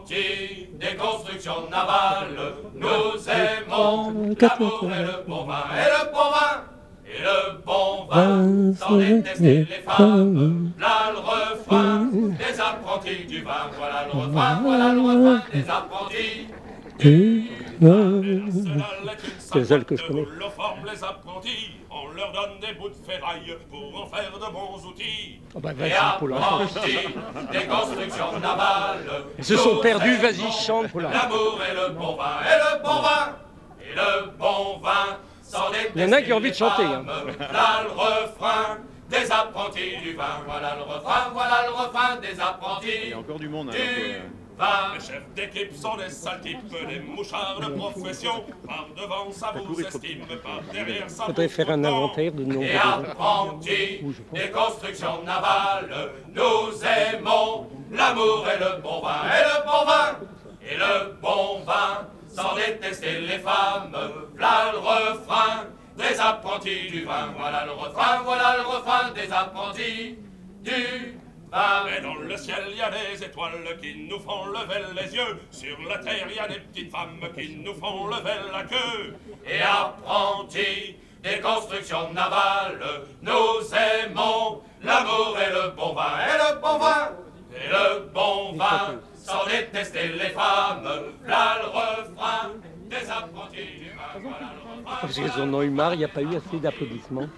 apprentis des constructions navales, nous aimons l'amour et le bon vin, et le bon vin, et le bon vin, sans détester les femmes. Là le refrain des apprentis du vin, voilà le refrain des apprentis du vin. C'est le seul que je connais. Nous forment les apprentis, on leur donne des bouts de ferraille pour en faire de bons outils. Oh bah Et vas-y, Paulin. apprentis des constructions navales, Ils se sont nous perdus, vas-y, aimons chante, Paulin. l'amour et le bon vin, et le bon vin, et le bon vin, sans détester. Il y en a qui ont envie de chanter, hein. Là le refrain des apprentis du vin, voilà le refrain des apprentis. Il y a encore du monde. Du vin. Les chefs d'équipe sont des sales types, des mouchards de profession. Par devant, ça vous estime, par derrière, ça vous Faudrait faire un inventaire de nom. Et apprentis des constructions navales, nous aimons l'amour et le bon vin, et le bon vin, et le bon vin, sans détester les femmes. Voilà le refrain des apprentis du vin, voilà le refrain des apprentis du vin. Et dans le ciel, il y a des étoiles qui nous font lever les yeux. Sur la terre, il y a des petites femmes qui nous font lever la queue. Et apprentis des constructions navales, nous aimons l'amour et le bon vin, et le bon vin, et le bon vin, sans détester les femmes. Là le refrain des apprentis du vin, voilà le refrain. Parce qu'ils en ont eu marre, il n'y a pas eu assez d'applaudissements.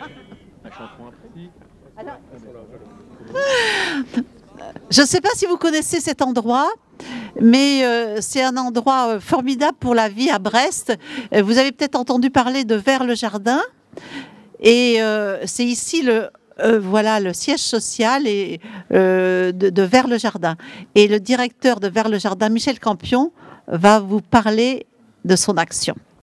Je ne sais pas si vous connaissez cet endroit, mais c'est un endroit formidable pour la vie à Brest. Vous avez peut-être entendu parler de Vers-le-Jardin. Et c'est ici le siège social de Vers-le-Jardin. Et le directeur de Vers-le-Jardin, Michel Campion, va vous parler de son action.